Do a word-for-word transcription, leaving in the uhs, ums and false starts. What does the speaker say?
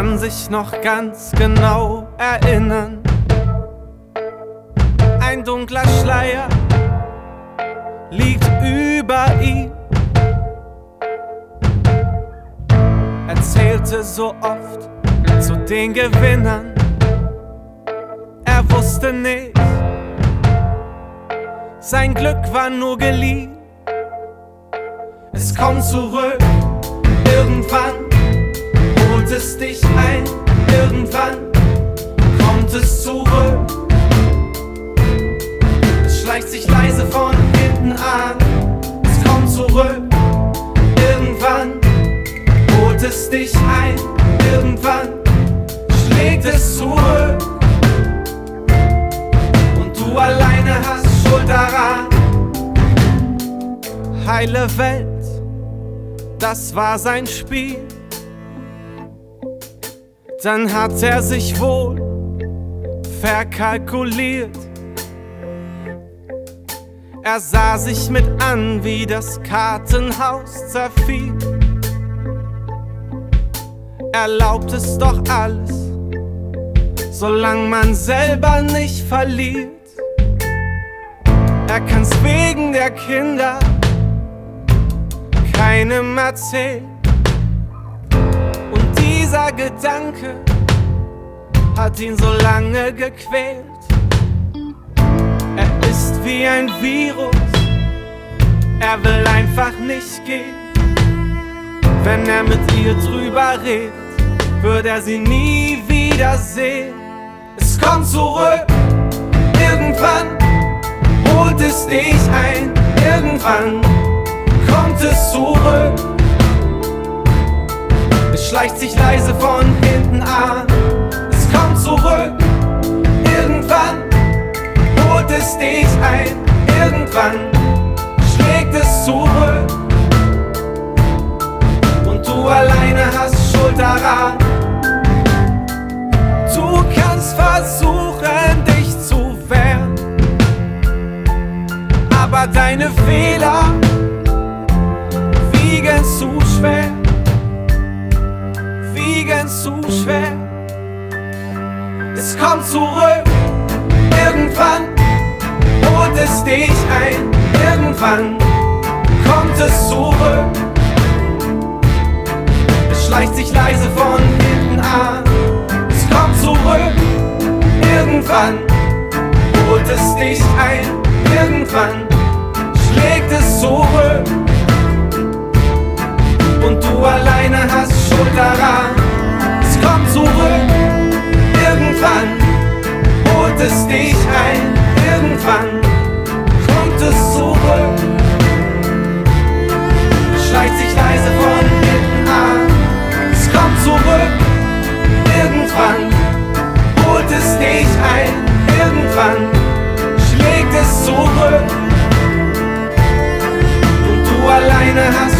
kann sich noch ganz genau erinnern. Ein dunkler Schleier liegt über ihm. Er zählte so oft zu den Gewinnern. Er wusste nicht, sein Glück war nur geliehen. Es kommt zurück, irgendwann holt es dich ein. Irgendwann kommt es zurück. Es schleicht sich leise von hinten an. Es kommt zurück, irgendwann holt es dich ein. Irgendwann schlägt es zurück. Und du alleine hast Schuld daran. Heile Welt, das war sein Spiel. Dann hat er sich wohl verkalkuliert. Er sah sich mit an, wie das Kartenhaus zerfiel. Erlaubt es doch alles, solange man selber nicht verliert. Er kann's wegen der Kinder keinem erzählen. Und dieser Gedanke hat ihn so lange gequält. Er ist wie ein Virus, er will einfach nicht gehen. Wenn er mit ihr drüber redet, wird er sie nie wiedersehen. Es kommt zurück, irgendwann holt es dich ein. Irgendwann kommt es zurück. Es schleicht sich leise von hinten an. Es kommt zurück, irgendwann holt es dich ein. Irgendwann schlägt es zurück. Und du alleine hast Schuld daran. Du kannst versuchen, dich zu wehren, aber deine Fehler wiegen zu schwer, wiegen zu schwer. Es kommt zurück, irgendwann holt es dich ein. Irgendwann kommt es zurück. Es schleicht sich leise von hinten an. Es kommt zurück, irgendwann holt es dich ein. Irgendwann schlägt es zurück. Und du alleine hast Schuld daran. Es kommt zurück, irgendwann holt es dich ein. Irgendwann kommt es zurück. Es schleicht sich leise von hinten an. Es kommt zurück, irgendwann holt es dich ein. Irgendwann schlägt es zurück. Und du alleine hast